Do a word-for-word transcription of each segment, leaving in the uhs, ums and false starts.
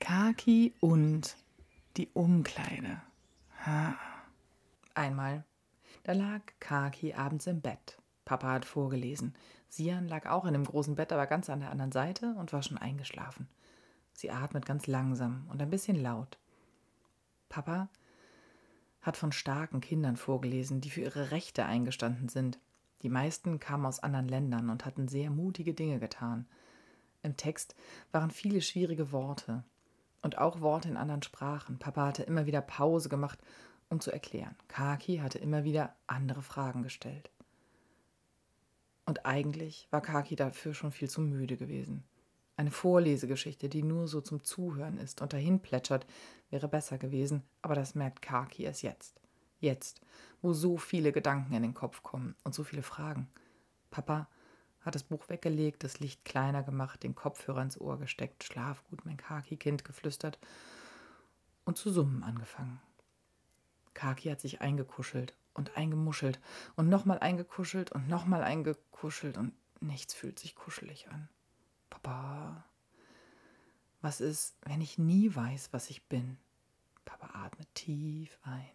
Kaki und die Umkleide. Ha. Einmal, da lag Kaki abends im Bett. Papa hat vorgelesen. Sian lag auch in dem großen Bett, aber ganz an der anderen Seite und war schon eingeschlafen. Sie atmet ganz langsam und ein bisschen laut. Papa hat von starken Kindern vorgelesen, die für ihre Rechte eingestanden sind. Die meisten kamen aus anderen Ländern und hatten sehr mutige Dinge getan. Im Text waren viele schwierige Worte und auch Worte in anderen Sprachen. Papa hatte immer wieder Pause gemacht, um zu erklären. Kaki hatte immer wieder andere Fragen gestellt. Und eigentlich war Kaki dafür schon viel zu müde gewesen. Eine Vorlesegeschichte, die nur so zum Zuhören ist und dahin plätschert, wäre besser gewesen, aber das merkt Kaki erst jetzt. Jetzt, wo so viele Gedanken in den Kopf kommen und so viele Fragen. Papa hat das Buch weggelegt, das Licht kleiner gemacht, den Kopfhörer ins Ohr gesteckt, Schlaf gut, mein Kaki-Kind, geflüstert und zu summen angefangen. Kaki hat sich eingekuschelt und eingemuschelt und nochmal eingekuschelt und nochmal eingekuschelt und nichts fühlt sich kuschelig an. Papa, was ist, wenn ich nie weiß, was ich bin? Papa atmet tief ein,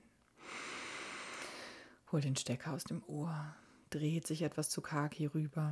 holt den Stecker aus dem Ohr, dreht sich etwas zu Kaki rüber.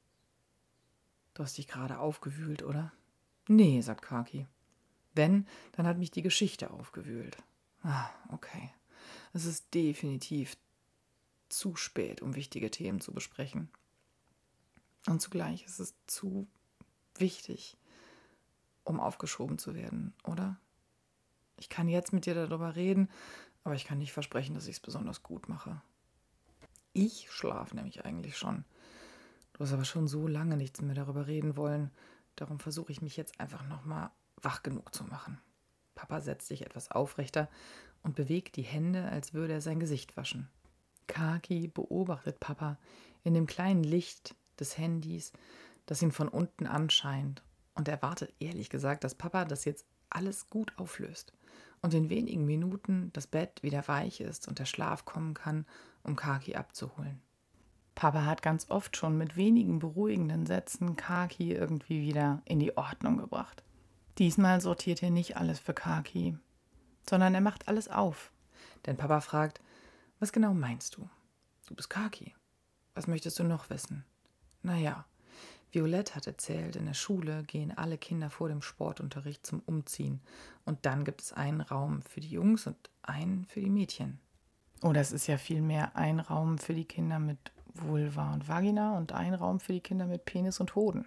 Du hast dich gerade aufgewühlt, oder? Nee, sagt Kaki. Wenn, dann hat mich die Geschichte aufgewühlt. Ah, okay. Es ist definitiv zu spät, um wichtige Themen zu besprechen. Und zugleich ist es zu wichtig, um aufgeschoben zu werden, oder? Ich kann jetzt mit dir darüber reden, aber ich kann nicht versprechen, dass ich es besonders gut mache. Ich schlafe nämlich eigentlich schon. Du hast aber schon so lange nichts mehr darüber reden wollen. Darum versuche ich mich jetzt einfach nochmal wach genug zu machen. Papa setzt sich etwas aufrechter und bewegt die Hände, als würde er sein Gesicht waschen. Kaki beobachtet Papa in dem kleinen Licht des Handys, das ihn von unten anscheint, und erwartet ehrlich gesagt, dass Papa das jetzt alles gut auflöst und in wenigen Minuten das Bett wieder weich ist und der Schlaf kommen kann, um Kaki abzuholen. Papa hat ganz oft schon mit wenigen beruhigenden Sätzen Kaki irgendwie wieder in die Ordnung gebracht. Diesmal sortiert er nicht alles für Kaki, sondern er macht alles auf. Denn Papa fragt, was genau meinst du? Du bist Kaki. Was möchtest du noch wissen? Naja, Violette hat erzählt, in der Schule gehen alle Kinder vor dem Sportunterricht zum Umziehen. Und dann gibt es einen Raum für die Jungs und einen für die Mädchen. Oder es ist ja vielmehr ein Raum für die Kinder mit Vulva und Vagina und ein Raum für die Kinder mit Penis und Hoden.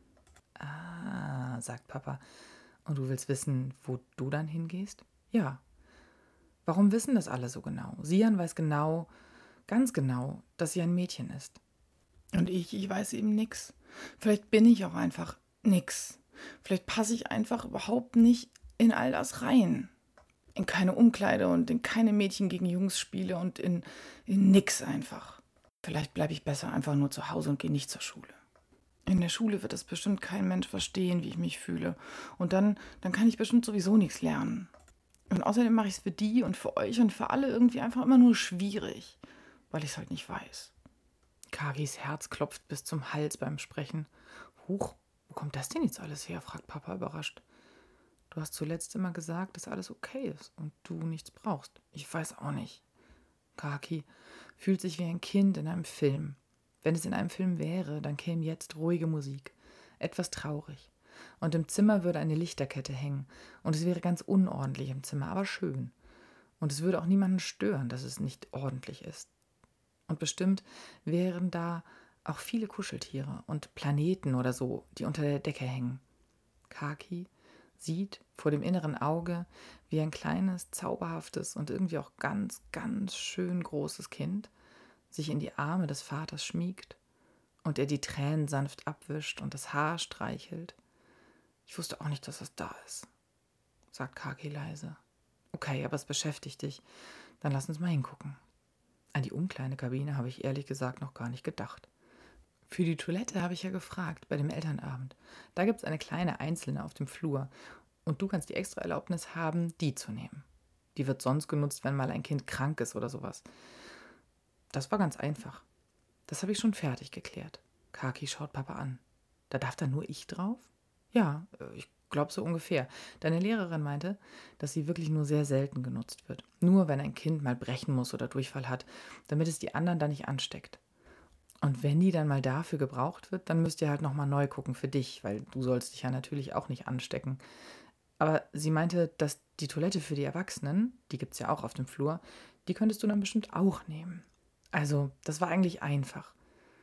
Ah, sagt Papa. Und du willst wissen, wo du dann hingehst? Ja. Warum wissen das alle so genau? Sian weiß genau, ganz genau, dass sie ein Mädchen ist. Und ich, ich weiß eben nix. Vielleicht bin ich auch einfach nix. Vielleicht passe ich einfach überhaupt nicht in all das rein. In keine Umkleide und in keine Mädchen gegen Jungs Spiele und in, in nix einfach. Vielleicht bleibe ich besser einfach nur zu Hause und gehe nicht zur Schule. In der Schule wird es bestimmt kein Mensch verstehen, wie ich mich fühle. Und dann, dann kann ich bestimmt sowieso nichts lernen. Und außerdem mache ich es für die und für euch und für alle irgendwie einfach immer nur schwierig, weil ich es halt nicht weiß. Kagis Herz klopft bis zum Hals beim Sprechen. Huch, wo kommt das denn jetzt alles her? Fragt Papa überrascht. Du hast zuletzt immer gesagt, dass alles okay ist und du nichts brauchst. Ich weiß auch nicht. Kaki fühlt sich wie ein Kind in einem Film. Wenn es in einem Film wäre, dann käme jetzt ruhige Musik, etwas traurig. Und im Zimmer würde eine Lichterkette hängen. Und es wäre ganz unordentlich im Zimmer, aber schön. Und es würde auch niemanden stören, dass es nicht ordentlich ist. Und bestimmt wären da auch viele Kuscheltiere und Planeten oder so, die unter der Decke hängen. Kaki sieht vor dem inneren Auge, wie ein kleines, zauberhaftes und irgendwie auch ganz, ganz schön großes Kind sich in die Arme des Vaters schmiegt und er die Tränen sanft abwischt und das Haar streichelt. Ich wusste auch nicht, dass das da ist, sagt Kaki leise. Okay, aber es beschäftigt dich. Dann lass uns mal hingucken. An die Umkleidekabine habe ich ehrlich gesagt noch gar nicht gedacht. Für die Toilette habe ich ja gefragt, bei dem Elternabend. Da gibt es eine kleine einzelne auf dem Flur und du kannst die extra Erlaubnis haben, die zu nehmen. Die wird sonst genutzt, wenn mal ein Kind krank ist oder sowas. Das war ganz einfach. Das habe ich schon fertig geklärt. Kaki schaut Papa an. Da darf da nur ich drauf? Ja, ich glaub so ungefähr. Deine Lehrerin meinte, dass sie wirklich nur sehr selten genutzt wird. Nur wenn ein Kind mal brechen muss oder Durchfall hat, damit es die anderen dann nicht ansteckt. Und wenn die dann mal dafür gebraucht wird, dann müsst ihr halt nochmal neu gucken für dich, weil du sollst dich ja natürlich auch nicht anstecken. Aber sie meinte, dass die Toilette für die Erwachsenen, die gibt's ja auch auf dem Flur, die könntest du dann bestimmt auch nehmen. Also, das war eigentlich einfach.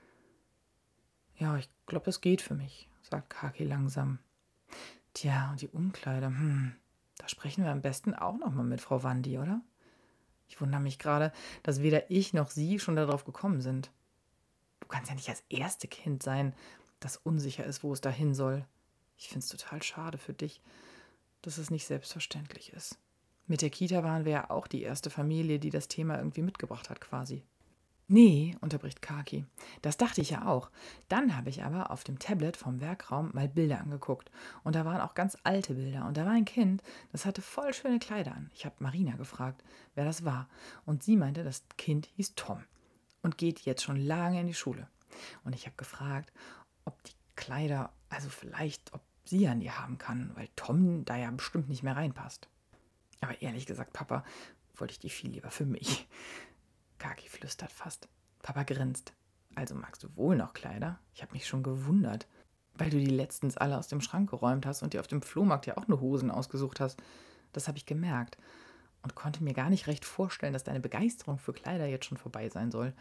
Ja, ich glaube, das geht für mich, sagt Kaki langsam. Tja, und die Umkleide, hm, da sprechen wir am besten auch nochmal mit Frau Wandi, oder? Ich wundere mich gerade, dass weder ich noch sie schon darauf gekommen sind. Du kannst ja nicht das erste Kind sein, das unsicher ist, wo es dahin soll. Ich finde es total schade für dich, dass es nicht selbstverständlich ist. Mit der Kita waren wir ja auch die erste Familie, die das Thema irgendwie mitgebracht hat, quasi. Nee, unterbricht Kaki. Das dachte ich ja auch. Dann habe ich aber auf dem Tablet vom Werkraum mal Bilder angeguckt. Und da waren auch ganz alte Bilder. Und da war ein Kind, das hatte voll schöne Kleider an. Ich habe Marina gefragt, wer das war. Und sie meinte, das Kind hieß Tom und geht jetzt schon lange in die Schule. Und ich habe gefragt, ob die Kleider, also vielleicht, ob sie an die haben kann, weil Tom da ja bestimmt nicht mehr reinpasst. Aber ehrlich gesagt, Papa, wollte ich die viel lieber für mich. Kaki flüstert fast. Papa grinst. Also magst du wohl noch Kleider? Ich habe mich schon gewundert, weil du die letztens alle aus dem Schrank geräumt hast und dir auf dem Flohmarkt ja auch nur Hosen ausgesucht hast. Das habe ich gemerkt und konnte mir gar nicht recht vorstellen, dass deine Begeisterung für Kleider jetzt schon vorbei sein soll.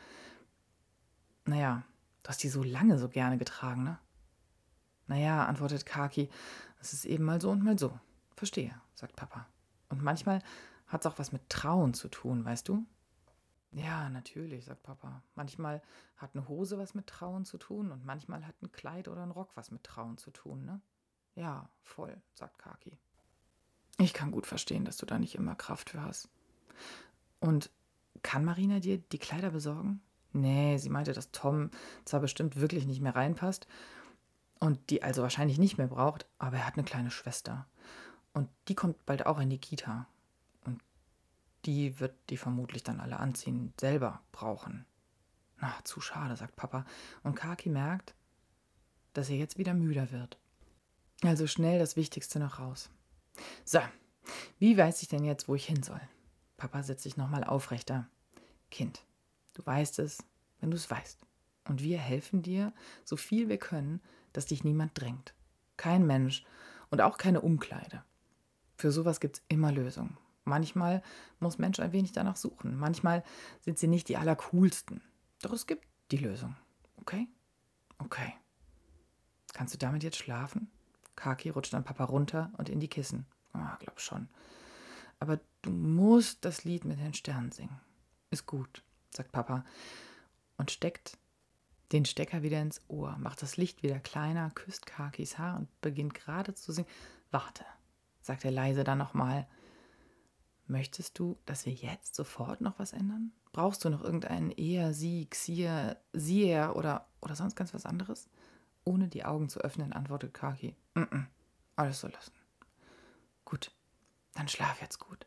Naja, du hast die so lange so gerne getragen, ne? Naja, antwortet Kaki, es ist eben mal so und mal so. Verstehe, sagt Papa. Und manchmal hat es auch was mit Trauen zu tun, weißt du? Ja, natürlich, sagt Papa. Manchmal hat eine Hose was mit Trauen zu tun und manchmal hat ein Kleid oder ein Rock was mit Trauen zu tun, ne? Ja, voll, sagt Kaki. Ich kann gut verstehen, dass du da nicht immer Kraft für hast. Und kann Marina dir die Kleider besorgen? Nee, sie meinte, dass Tom zwar bestimmt wirklich nicht mehr reinpasst und die also wahrscheinlich nicht mehr braucht, aber er hat eine kleine Schwester. Und die kommt bald auch in die Kita. Und die wird die vermutlich dann alle anziehen, selber brauchen. Na, zu schade, sagt Papa. Und Kaki merkt, dass er jetzt wieder müder wird. Also schnell das Wichtigste noch raus. So, wie weiß ich denn jetzt, wo ich hin soll? Papa setzt sich nochmal aufrechter. Kind, du weißt es, wenn du es weißt. Und wir helfen dir, so viel wir können, dass dich niemand drängt. Kein Mensch und auch keine Umkleide. Für sowas gibt es immer Lösungen. Manchmal muss Mensch ein wenig danach suchen. Manchmal sind sie nicht die allercoolsten. Doch es gibt die Lösung. Okay? Okay. Kannst du damit jetzt schlafen? Kaki rutscht an Papa runter und in die Kissen. Ah, glaub schon. Aber du musst das Lied mit den Sternen singen. Ist gut, sagt Papa und steckt den Stecker wieder ins Ohr, macht das Licht wieder kleiner, küsst Kakis Haar und beginnt gerade zu singen. Warte, sagt er leise dann nochmal. Möchtest du, dass wir jetzt sofort noch was ändern? Brauchst du noch irgendeinen Er, Sie, Xier, Sier oder, oder sonst ganz was anderes? Ohne die Augen zu öffnen, antwortet Kaki. Mm-mm, alles so lassen. Gut, dann schlaf jetzt gut,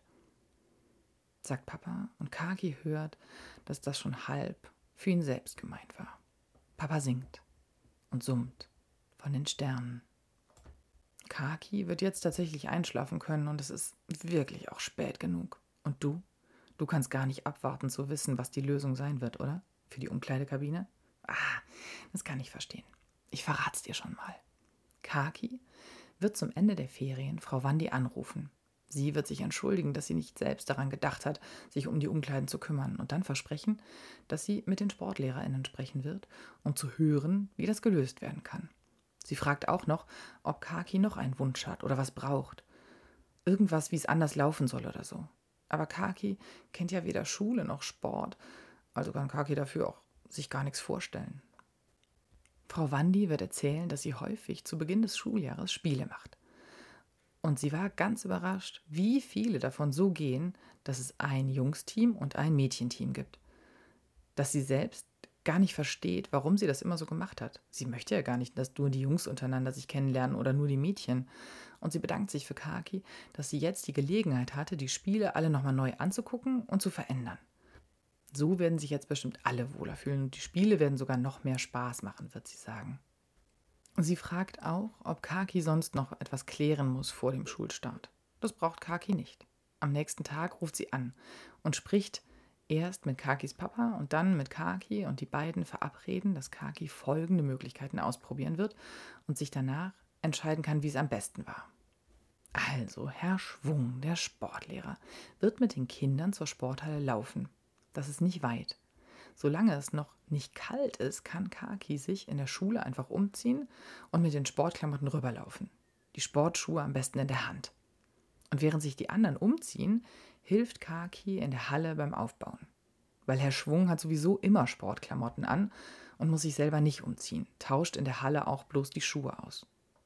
sagt Papa und Kaki hört, dass das schon halb für ihn selbst gemeint war. Papa singt und summt von den Sternen. Kaki wird jetzt tatsächlich einschlafen können und es ist wirklich auch spät genug. Und du? Du kannst gar nicht abwarten zu wissen, was die Lösung sein wird, oder? Für die Umkleidekabine? Ah, das kann ich verstehen. Ich verrat's dir schon mal. Kaki wird zum Ende der Ferien Frau Wandi anrufen. Sie wird sich entschuldigen, dass sie nicht selbst daran gedacht hat, sich um die Umkleiden zu kümmern und dann versprechen, dass sie mit den SportlehrerInnen sprechen wird, um zu hören, wie das gelöst werden kann. Sie fragt auch noch, ob Kaki noch einen Wunsch hat oder was braucht. Irgendwas, wie es anders laufen soll oder so. Aber Kaki kennt ja weder Schule noch Sport, also kann Kaki dafür auch sich gar nichts vorstellen. Frau Wandi wird erzählen, dass sie häufig zu Beginn des Schuljahres Spiele macht. Und sie war ganz überrascht, wie viele davon so gehen, dass es ein Jungsteam und ein Mädchenteam gibt. Dass sie selbst gar nicht versteht, warum sie das immer so gemacht hat. Sie möchte ja gar nicht, dass nur die Jungs untereinander sich kennenlernen oder nur die Mädchen. Und sie bedankt sich für Kaki, dass sie jetzt die Gelegenheit hatte, die Spiele alle nochmal neu anzugucken und zu verändern. So werden sich jetzt bestimmt alle wohler fühlen und die Spiele werden sogar noch mehr Spaß machen, wird sie sagen. Sie fragt auch, ob Kaki sonst noch etwas klären muss vor dem Schulstart. Das braucht Kaki nicht. Am nächsten Tag ruft sie an und spricht erst mit Kakis Papa und dann mit Kaki, und die beiden verabreden, dass Kaki folgende Möglichkeiten ausprobieren wird und sich danach entscheiden kann, wie es am besten war. Also, Herr Schwung, der Sportlehrer, wird mit den Kindern zur Sporthalle laufen. Das ist nicht weit. Solange es noch nicht kalt ist, kann Kaki sich in der Schule einfach umziehen und mit den Sportklamotten rüberlaufen. Die Sportschuhe am besten in der Hand. Und während sich die anderen umziehen, hilft Kaki in der Halle beim Aufbauen. Weil Herr Schwung hat sowieso immer Sportklamotten an und muss sich selber nicht umziehen, tauscht in der Halle auch bloß die Schuhe aus.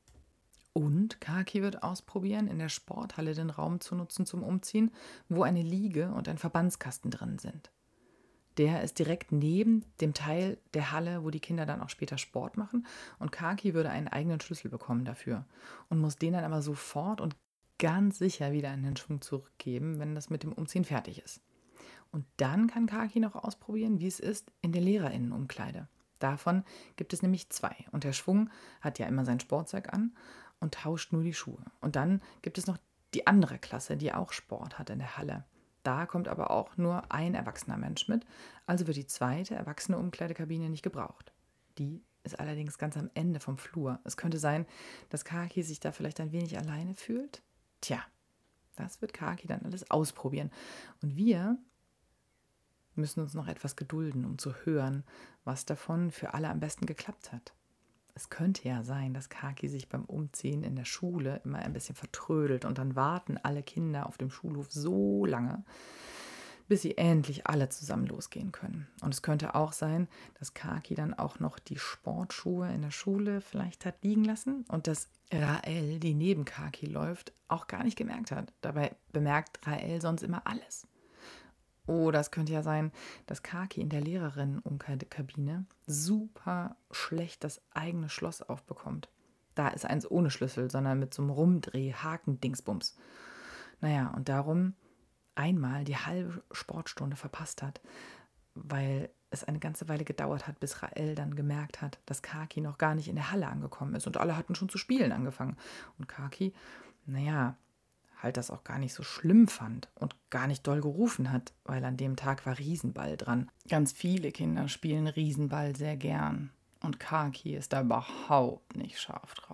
Und Kaki wird ausprobieren, in der Sporthalle den Raum zu nutzen zum Umziehen, wo eine Liege und ein Verbandskasten drin sind. Der ist direkt neben dem Teil der Halle, wo die Kinder dann auch später Sport machen. Und Kaki würde einen eigenen Schlüssel bekommen dafür und muss den dann aber sofort und ganz sicher wieder in den Schwung zurückgeben, wenn das mit dem Umziehen fertig ist. Und dann kann Kaki noch ausprobieren, wie es ist in der LehrerInnenumkleide. Davon gibt es nämlich zwei. Und der Schwung hat ja immer sein Sportzeug an und tauscht nur die Schuhe. Und dann gibt es noch die andere Klasse, die auch Sport hat in der Halle. Da kommt aber auch nur ein erwachsener Mensch mit, also wird die zweite erwachsene Umkleidekabine nicht gebraucht. Die ist allerdings ganz am Ende vom Flur. Es könnte sein, dass Kaki sich da vielleicht ein wenig alleine fühlt. Tja, das wird Kaki dann alles ausprobieren. Und wir müssen uns noch etwas gedulden, um zu hören, was davon für alle am besten geklappt hat. Es könnte ja sein, dass Kaki sich beim Umziehen in der Schule immer ein bisschen vertrödelt und dann warten alle Kinder auf dem Schulhof so lange, bis sie endlich alle zusammen losgehen können. Und es könnte auch sein, dass Kaki dann auch noch die Sportschuhe in der Schule vielleicht hat liegen lassen und dass Rael, die neben Kaki läuft, auch gar nicht gemerkt hat. Dabei bemerkt Rael sonst immer alles. Oder es könnte ja sein, dass Kaki in der Lehrerinnenumkleidekabine super schlecht das eigene Schloss aufbekommt. Da ist eins ohne Schlüssel, sondern mit so einem Rumdreh-Haken-Dingsbums. Naja, und darum einmal die halbe Sportstunde verpasst hat, weil es eine ganze Weile gedauert hat, bis Rael dann gemerkt hat, dass Kaki noch gar nicht in der Halle angekommen ist und alle hatten schon zu spielen angefangen. Und Kaki, naja, halt das auch gar nicht so schlimm fand und gar nicht doll gerufen hat, weil an dem Tag war Riesenball dran. Ganz viele Kinder spielen Riesenball sehr gern und Kaki ist da überhaupt nicht scharf drauf.